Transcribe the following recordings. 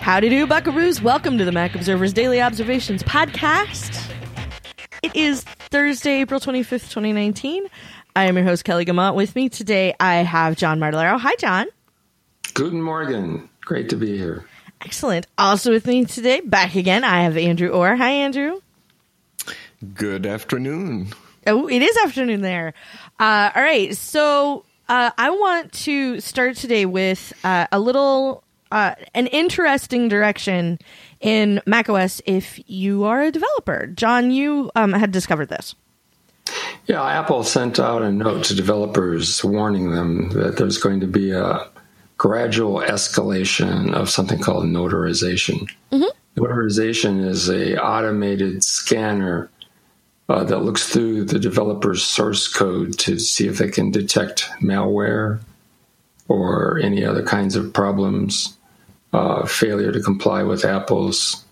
Howdy do, buckaroos. Welcome to the Mac Observer's Daily Observations podcast. It is Thursday, April 25th, 2019. I am your host, Kelly Gamont. With me today, I have John Martellaro. Hi, John. Guten Morgen. Great to be here. Excellent. Also with me today, back again, I have Andrew Orr. Hi, Andrew. Good afternoon. Oh, it is afternoon there. All right. So I want to start today with a little... an interesting direction in macOS if you are a developer. John, you had discovered this. Yeah, Apple sent out a note to developers warning them that there's going to be a gradual escalation of something called notarization. Mm-hmm. Notarization is an automated scanner that looks through the developer's source code to see if they can detect malware or any other kinds of problems. Failure to comply with Apple's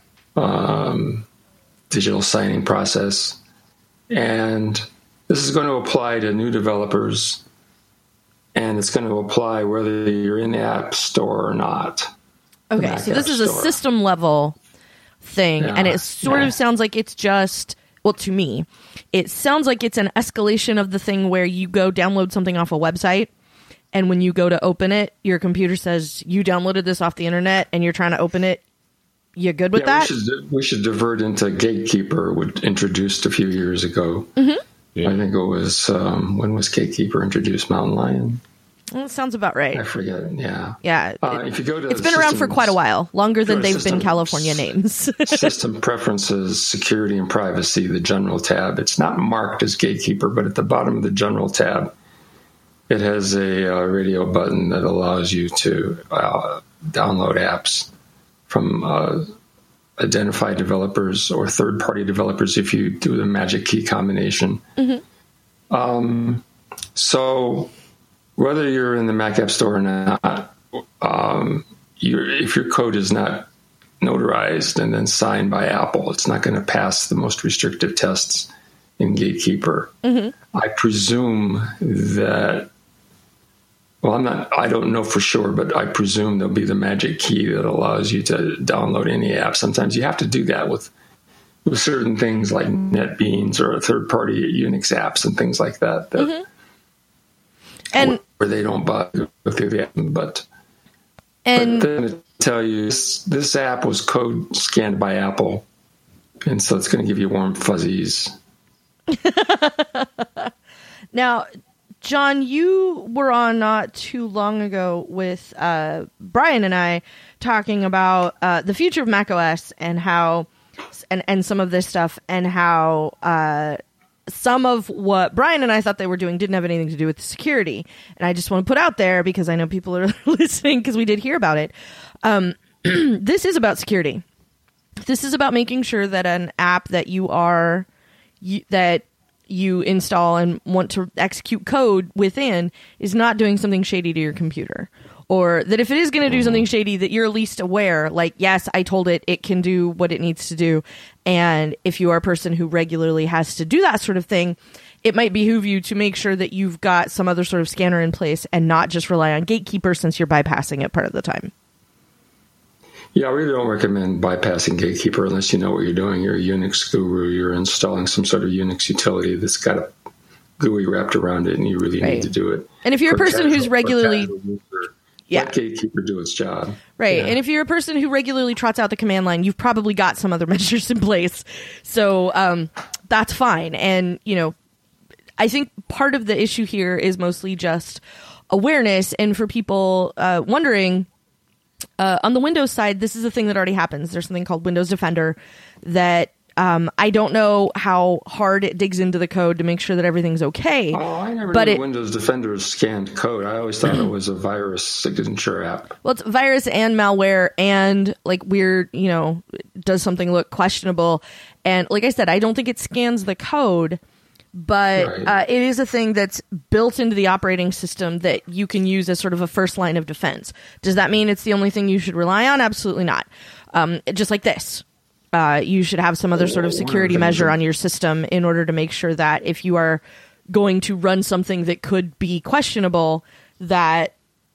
digital signing process. And this is going to apply to new developers, and it's going to apply whether you're in the App Store or not. Okay, so this is a system level thing, and it sort of sounds like it's just, well, to me, it sounds like it's an escalation of the thing where you go download something off a website, and when you go to open it, your computer says you downloaded this off the internet and you're trying to open it. You good with that? We should divert into Gatekeeper, introduced a few years ago. Mm-hmm. Yeah. I think it was, when was Gatekeeper introduced? Mountain Lion? Well, that sounds about right. I forget, yeah. Yeah. If you go to it's been around for quite a while, longer than they've been California names. System Preferences, Security and Privacy, the General tab. It's not marked as Gatekeeper, but at the bottom of the General tab, it has a radio button that allows you to download apps from identified developers or third-party developers if you do the magic key combination. Mm-hmm. So whether you're in the Mac App Store or not, if your code is not notarized and then signed by Apple, it's not going to pass the most restrictive tests in Gatekeeper. Mm-hmm. I presume that... Well, I don't know for sure, but I presume there'll be the magic key that allows you to download any app. Sometimes you have to do that with certain things like NetBeans or third-party Unix apps and things like that. Mm-hmm. And where they don't bother through the app. But then to tell you, this app was code scanned by Apple, and so it's going to give you warm fuzzies. Now, John, you were on not too long ago with Brian and I talking about the future of macOS and how, and some of this stuff, and how some of what Brian and I thought they were doing didn't have anything to do with security. And I just want to put out there, because I know people are listening, because we did hear about it. This is about security. This is about making sure that an app that you install and want to execute code within is not doing something shady to your computer. Or that if it is going to do something shady, that you're at least aware, like, yes, I told it can do what it needs to do. And if you are a person who regularly has to do that sort of thing, it might behoove you to make sure that you've got some other sort of scanner in place and not just rely on Gatekeeper, since you're bypassing it part of the time. Yeah, I really don't recommend bypassing Gatekeeper unless you know what you're doing. You're a Unix guru. You're installing some sort of Unix utility that's got a GUI wrapped around it, and you really need to do it. And if you're a person who's regularly... let Gatekeeper do its job. Right, yeah. And if you're a person who regularly trots out the command line, you've probably got some other measures in place. So that's fine. And, I think part of the issue here is mostly just awareness. And for people wondering... on the Windows side, this is a thing that already happens. There's something called Windows Defender that I don't know how hard it digs into the code to make sure that everything's okay. Oh, I never knew Windows Defender scanned code. I always thought it was a virus signature app. Well, it's virus and malware and like weird, does something look questionable. And like I said, I don't think it scans the code. But it is a thing that's built into the operating system that you can use as sort of a first line of defense. Does that mean it's the only thing you should rely on? Absolutely not. Just like this. You should have some other sort of security measure on your system in order to make sure that if you are going to run something that could be questionable, that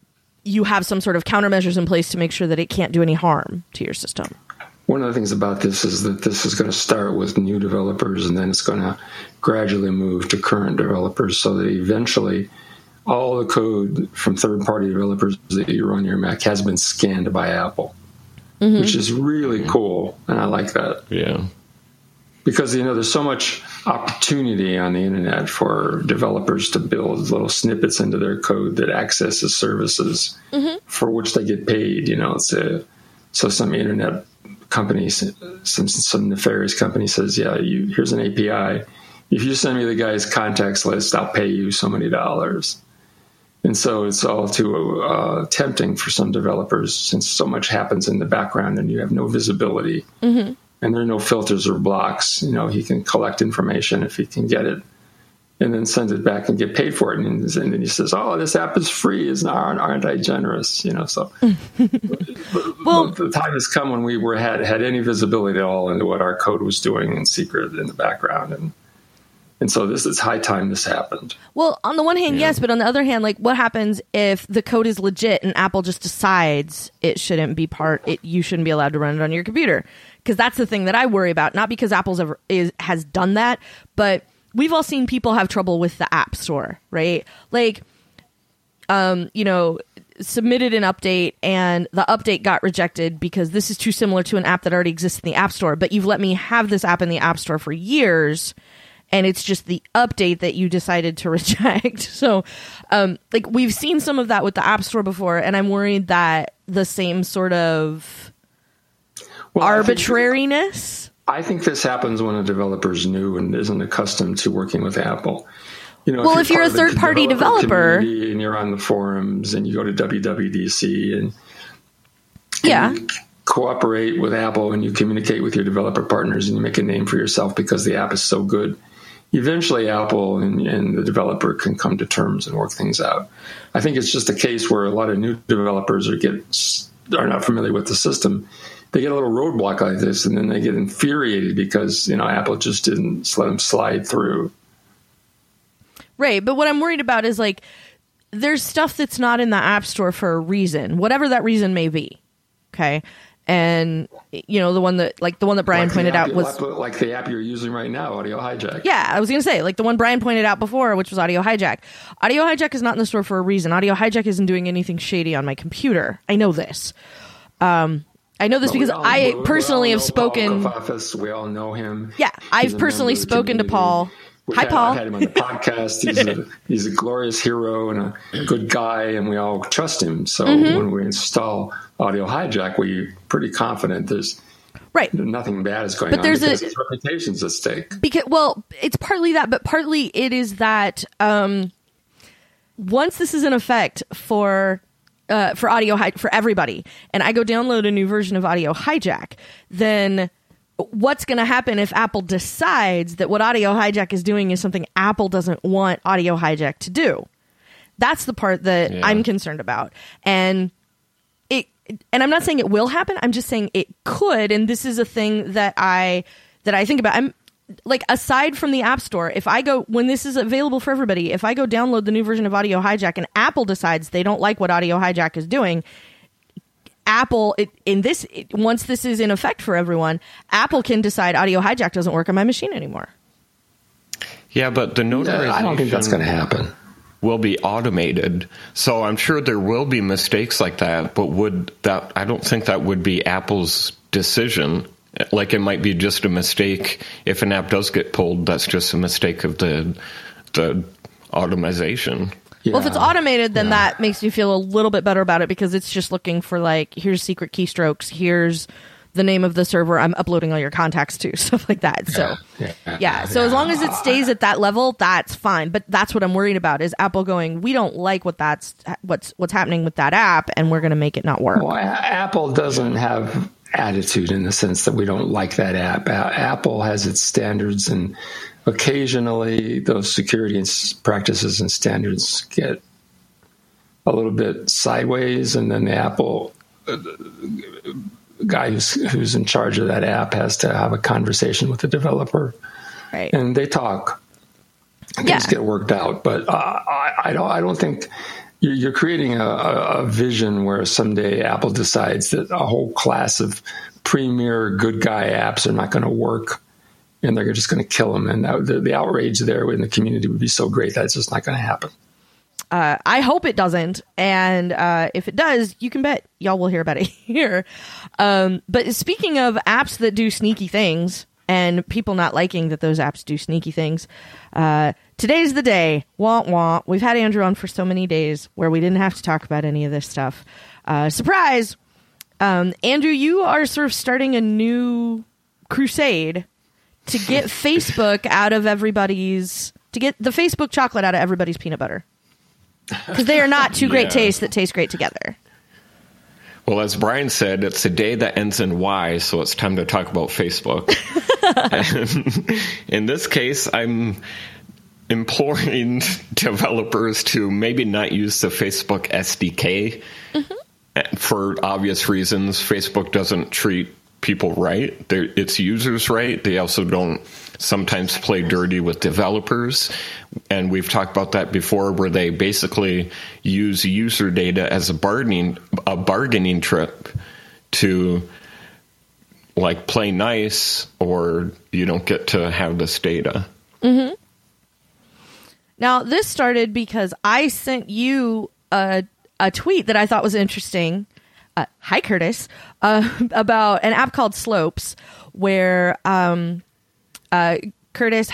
you have some sort of countermeasures in place to make sure that it can't do any harm to your system. One of the things about this is that this is going to start with new developers, and then it's going to gradually move to current developers, so that eventually all the code from third-party developers that you run your Mac has been scanned by Apple, which is really cool, and I like that. Yeah. Because, there's so much opportunity on the internet for developers to build little snippets into their code that accesses services for which they get paid, So some internet company, some nefarious company says, here's an API. If you send me the guy's contacts list, I'll pay you so many dollars. And so it's all too tempting for some developers, since so much happens in the background and you have no visibility. And there are no filters or blocks. He can collect information if he can get it, and then send it back and get paid for it. And then he says, "Oh, this app is free. Aren't I generous?" So well, the time has come when we had any visibility at all into what our code was doing in secret in the background, and so this is high time this happened. Well, on the one hand, yes, but on the other hand, what happens if the code is legit and Apple just decides it shouldn't be you shouldn't be allowed to run it on your computer? Because that's the thing that I worry about. Not because Apple's has done that, but we've all seen people have trouble with the App Store, right? Submitted an update and the update got rejected because this is too similar to an app that already exists in the App Store. But you've let me have this app in the App Store for years, and it's just the update that you decided to reject. So, we've seen some of that with the App Store before, and I'm worried that the same sort of arbitrariness. I think this happens when a developer's new and isn't accustomed to working with Apple. If you're a third-party developer and you're on the forums and you go to WWDC and you cooperate with Apple and you communicate with your developer partners and you make a name for yourself because the app is so good, eventually Apple and the developer can come to terms and work things out. I think it's just a case where a lot of new developers are not familiar with the system. They get a little roadblock like this, and then they get infuriated because Apple just didn't let them slide through. Right, but what I'm worried about is there's stuff that's not in the App Store for a reason, whatever that reason may be. Okay, and the one that Brian pointed out was like the app you're using right now, Audio Hijack. Yeah, I was going to say the one Brian pointed out before, which was Audio Hijack. Audio Hijack is not in the store for a reason. Audio Hijack isn't doing anything shady on my computer. I know this. I know this because I personally have spoken. Office, we all know him. Yeah, I've personally spoken to Paul. Hi, Paul. I've had him on the podcast. He's a glorious hero and a good guy, and we all trust him. So when we install Audio Hijack, we're pretty confident there's nothing bad is going on because his reputation's at stake. It's partly that, but partly it is that once this is in effect for everybody, and I go download a new version of Audio Hijack, then what's going to happen if Apple decides that what Audio Hijack is doing is something Apple doesn't want Audio Hijack to do? That's the part that I'm concerned about. And I'm not saying it will happen. I'm just saying it could. And this is a thing that I think about. I'm aside from the App Store, when this is available for everybody, if I go download the new version of Audio Hijack and Apple decides they don't like what Audio Hijack is doing, Apple, once this is in effect for everyone, Apple can decide Audio Hijack doesn't work on my machine anymore. Yeah, but the notarization I don't think that's going to happen. Will be automated. So I'm sure there will be mistakes like that, but I don't think that would be Apple's decision. It might be just a mistake. If an app does get pulled, that's just a mistake of the automation. Yeah. Well, if it's automated, then that makes you feel a little bit better about it because it's just looking for here's secret keystrokes, here's the name of the server I'm uploading all your contacts to, stuff like that. So, so as long as it stays at that level, that's fine. But that's what I'm worried about is Apple going, we don't like what's happening with that app, and we're going to make it not work. Well, Apple doesn't have attitude in the sense that we don't like that app. Apple has its standards, and occasionally those security practices and standards get a little bit sideways, and then the Apple guy who's in charge of that app has to have a conversation with the developer, right? And they talk. Things get worked out, but I don't think you're creating a vision where someday Apple decides that a whole class of premier good guy apps are not going to work, and they're just going to kill them. And the outrage there in the community would be so great that it's just not going to happen. I hope it doesn't. And if it does, you can bet y'all will hear about it here. But speaking of apps that do sneaky things and people not liking that those apps do sneaky things, today's the day. Wah, wah. We've had Andrew on for so many days where we didn't have to talk about any of this stuff. Surprise! Andrew, you are sort of starting a new crusade to get Facebook out of everybody's... to get the Facebook chocolate out of everybody's peanut butter. Because they are not two great tastes that taste great together. Well, as Brian said, it's a day that ends in Y, so it's time to talk about Facebook. In this case, I'm imploring developers to maybe not use the Facebook SDK for obvious reasons. Facebook doesn't treat people right. Its users right. They also don't sometimes play dirty with developers. And we've talked about that before, where they basically use user data as a bargaining trip to like play nice, or you don't get to have this data. Mm-hmm. Now, this started because I sent you a tweet that I thought was interesting. Hi, Curtis. About an app called Slopes, where Curtis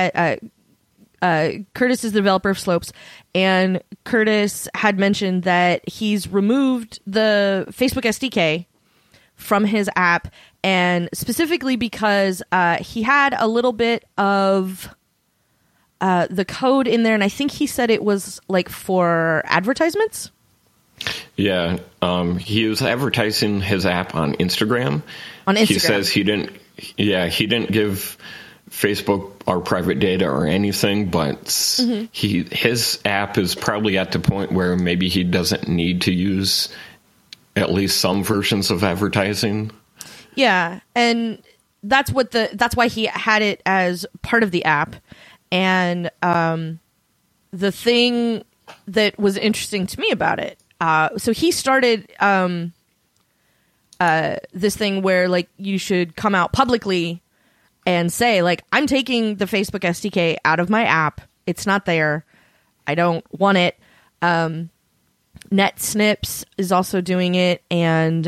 is the developer of Slopes, and Curtis had mentioned that he's removed the Facebook SDK from his app, and specifically because he had a little bit of the code in there, and I think he said it was like for advertisements. Yeah, he was advertising his app on Instagram. He says he didn't give Facebook our private data or anything, but his app is probably at the point where maybe he doesn't need to use at least some versions of advertising. Yeah, and that's why he had it as part of the app. And the thing that was interesting to me about it, so he started this thing where like you should come out publicly and say like, I'm taking the Facebook SDK out of my app. It's not there. I don't want it. NetSnips is also doing it, and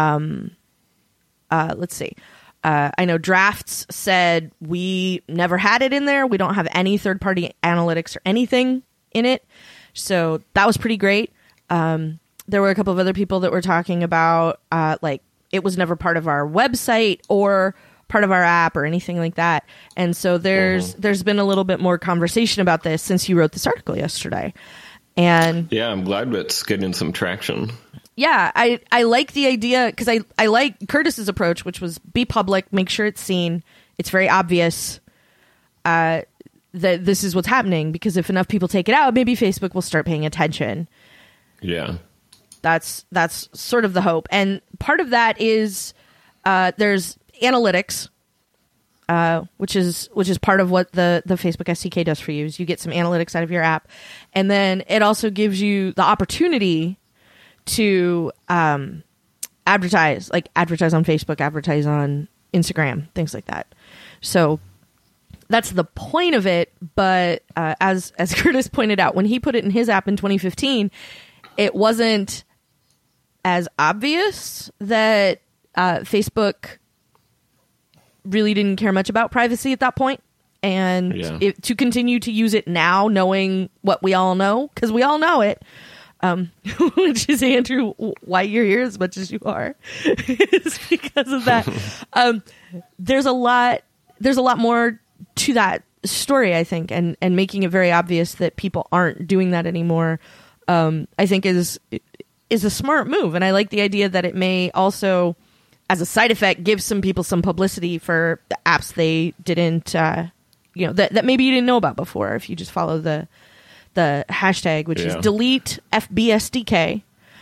let's see. I know Drafts said we never had it in there. We don't have any third-party analytics or anything in it. So that was pretty great. There were a couple of other people that were talking about like it was never part of our website or part of our app or anything like that. And so there's been a little bit more conversation about this since you wrote this article yesterday. And yeah, I'm glad it's getting some traction. Yeah, I like the idea because I like Curtis's approach, which was be public, make sure it's seen. It's very obvious that this is what's happening, because if enough people take it out, maybe Facebook will start paying attention. Yeah. That's sort of the hope. And part of that is there's analytics, which is part of what the Facebook SDK does for you, is you get some analytics out of your app. And then it also gives you the opportunity to advertise on Facebook, advertise on Instagram, things like that. So that's the point of it. But as Curtis pointed out, when he put it in his app in 2015, it wasn't as obvious that Facebook really didn't care much about privacy at that point. And to continue to use it now, knowing what we all know, because we all know it, which is, Andrew, why you're here as much as you are, is because of that. There's a lot more to that story, I think, and making it very obvious that people aren't doing that anymore, I think is a smart move. And I like the idea that it may also, as a side effect, give some people some publicity for the apps they didn't, that maybe you didn't know about before, if you just follow the hashtag, which is delete FBSDK.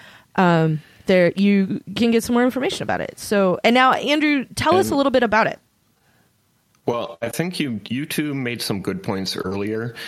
There you can get some more information about it. So, and now, Andrew, tell us a little bit about it. Well, I think you two made some good points earlier.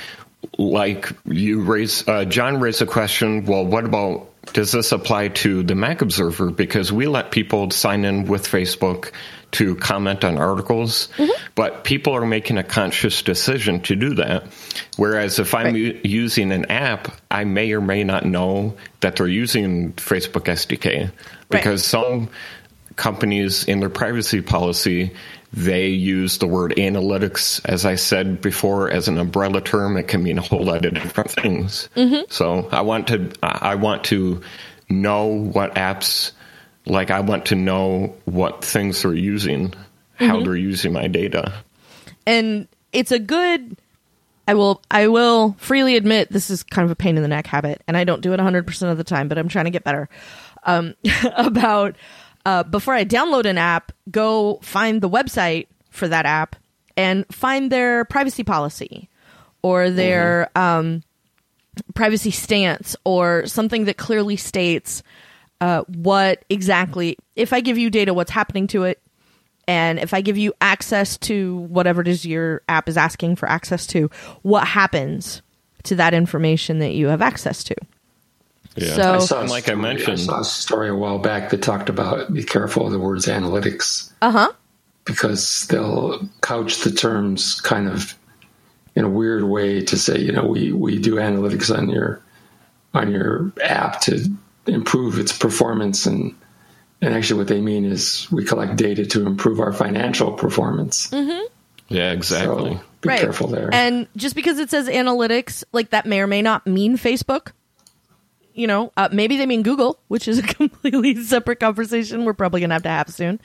like John raised a question, well, what about, does this apply to the Mac Observer? Because we let people sign in with Facebook to comment on articles, but people are making a conscious decision to do that. Whereas if I'm using an app, I may or may not know that they're using Facebook SDK, because some companies in their privacy policy, they use the word analytics, as I said before, as an umbrella term. It can mean a whole lot of different things. So I want to know what apps, like I want to know what things they're using, how they're using my data. And it's a good, I will freely admit this is kind of a pain in the neck habit, and I don't do it 100% of the time, but I'm trying to get better, about before I download an app, go find the website for that app and find their privacy policy or their privacy stance or something that clearly states what exactly, if I give you data, what's happening to it, and if I give you access to whatever it is your app is asking for access to, what happens to that information that you have access to. Yeah. So, I saw a story a while back that talked about be careful of the words analytics. Because they'll couch the terms kind of in a weird way to say, we do analytics on your app to improve its performance, and actually what they mean is we collect data to improve our financial performance. Yeah, exactly. So be careful there. And just because it says analytics, like that may or may not mean Facebook. Maybe they mean Google, which is a completely separate conversation we're probably going to have soon.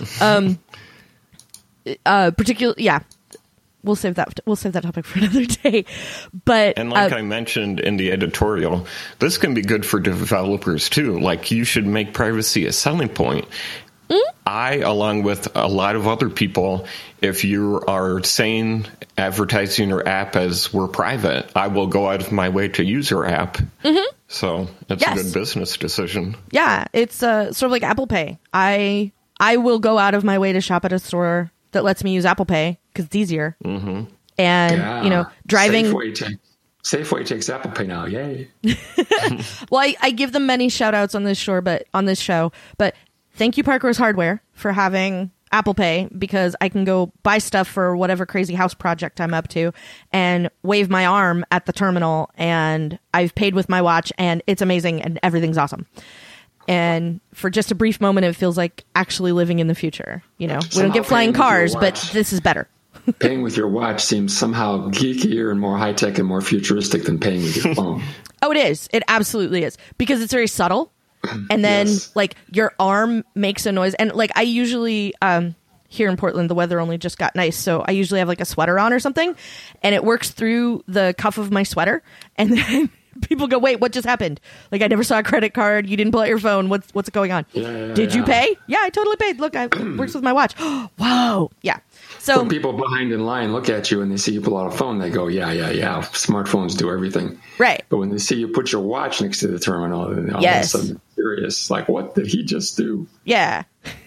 We'll save that topic for another day. But and like I mentioned in the editorial, this can be good for developers too. Like, you should make privacy a selling point. I, along with a lot of other people, if you are saying advertising your app as we're private, I will go out of my way to use your app. So it's a good business decision. Yeah, it's sort of like Apple Pay. I will go out of my way to shop at a store that lets me use Apple Pay because it's easier. And, driving... Safeway takes Apple Pay now. Yay. Well, I give them many shout outs on this show, but thank you, Parker's Hardware, for having Apple Pay, because I can go buy stuff for whatever crazy house project I'm up to and wave my arm at the terminal, and I've paid with my watch, and it's amazing, and everything's awesome. And for just a brief moment, it feels like actually living in the future. We don't get flying cars, but this is better. Paying with your watch seems somehow geekier and more high-tech and more futuristic than paying with your phone. Oh, it is. It absolutely is. Because it's very subtle. And then, like, your arm makes a noise. And, like, I usually, here in Portland, the weather only just got nice. So I usually have, like, a sweater on or something. And it works through the cuff of my sweater. And then people go, wait, what just happened? Like, I never saw a credit card. You didn't pull out your phone. What's going on? Did you pay? Yeah, I totally paid. Look, it works with my watch. Whoa. Yeah. So when people behind in line look at you and they see you pull out a phone, they go, yeah. Smartphones do everything. Right. But when they see you put your watch next to the terminal, then all of a sudden it's serious. Like, what did he just do? Yeah.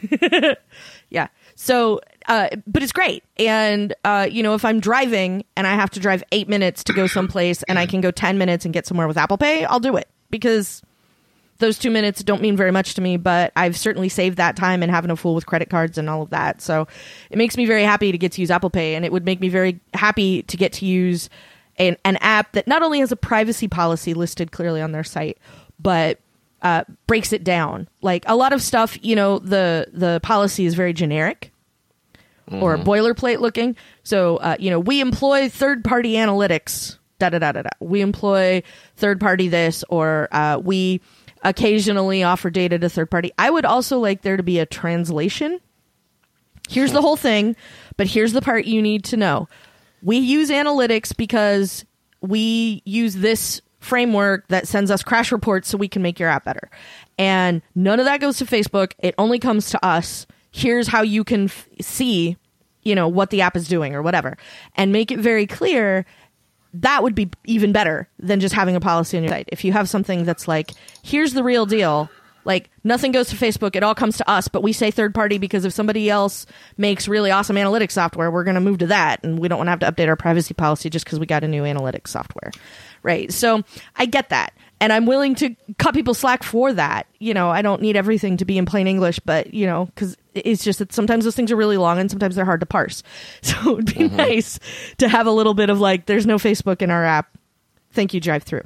Yeah. So, but it's great. And, if I'm driving and I have to drive 8 minutes to go someplace and I can go 10 minutes and get somewhere with Apple Pay, I'll do it, because those 2 minutes don't mean very much to me, but I've certainly saved that time and having a fool with credit cards and all of that. So it makes me very happy to get to use Apple Pay, and it would make me very happy to get to use an app that not only has a privacy policy listed clearly on their site, but breaks it down. Like, a lot of stuff, the policy is very generic or boilerplate looking. So, we employ third-party analytics, da-da-da-da-da. We employ third-party this, or we occasionally offer data to third party. I would also like there to be a translation. Here's the whole thing, but here's the part you need to know. We use analytics because we use this framework that sends us crash reports so we can make your app better. And none of that goes to Facebook. It only comes to us. Here's how you can see, what the app is doing or whatever, and make it very clear. That would be even better than just having a policy on your site. If you have something that's like, here's the real deal, Like, nothing goes to Facebook. It all comes to us, but we say third party because if somebody else makes really awesome analytics software, we're going to move to that. And we don't want to have to update our privacy policy just because we got a new analytics software. Right. So I get that. And I'm willing to cut people slack for that. You know, I don't need everything to be in plain English, but, you know, because it's just that sometimes those things are really long and sometimes they're hard to parse. So it would be nice to have a little bit of like, there's no Facebook in our app. Thank you, drive-through.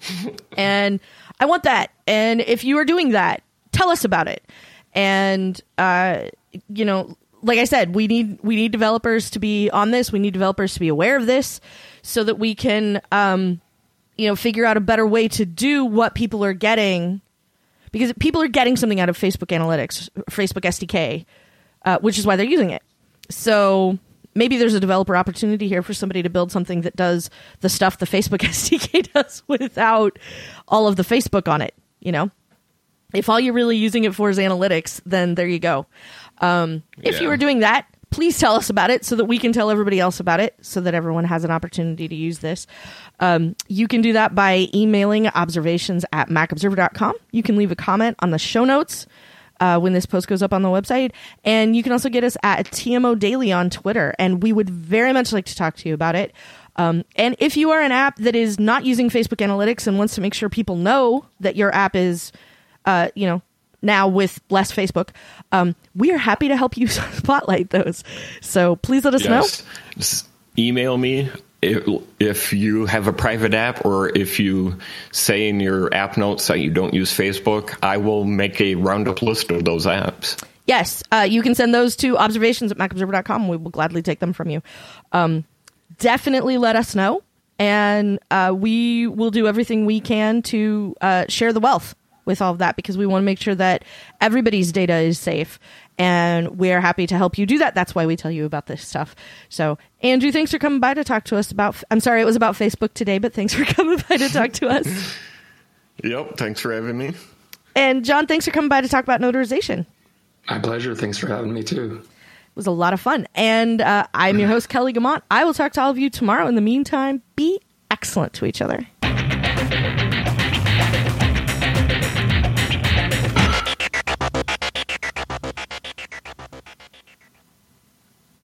And I want that. And if you are doing that, tell us about it. And, you know, like I said, we need developers to be on this. We need developers to be aware of this so that we can, you know, figure out a better way to do what people are getting, because people are getting something out of Facebook Analytics, Facebook SDK, which is why they're using it. So maybe there's a developer opportunity here for somebody to build something that does the stuff the Facebook SDK does without all of the Facebook on it. You know, if all you're really using it for is analytics, then there you go. If you are doing that, please tell us about it so that we can tell everybody else about it so that everyone has an opportunity to use this. You can do that by emailing observations@macobserver.com. You can leave a comment on the show notes when this post goes up on the website. And you can also get us at TMO Daily on Twitter. And we would very much like to talk to you about it. And if you are an app that is not using Facebook Analytics and wants to make sure people know that your app is, you know, now with less Facebook, we are happy to help you spotlight those. So please let us know. Just email me if you have a private app, or if you say in your app notes that you don't use Facebook. I will make a roundup list of those apps. Yes, you can send those to observations@macobserver.com. We will gladly take them from you. Definitely let us know, and we will do everything we can to share the wealth with all of that, because we want to make sure that everybody's data is safe, and we're happy to help you do that. That's why we tell you about this stuff. So, Andrew, thanks for coming by to talk to us about, I'm sorry it was about Facebook today, but thanks for coming by to talk to us. Yep, thanks for having me. And John, thanks for coming by to talk about notarization. My pleasure. Thanks for having me too. It was a lot of fun. And I'm your host, Kelly Guimont. I will talk to all of you tomorrow. In the meantime, be excellent to each other.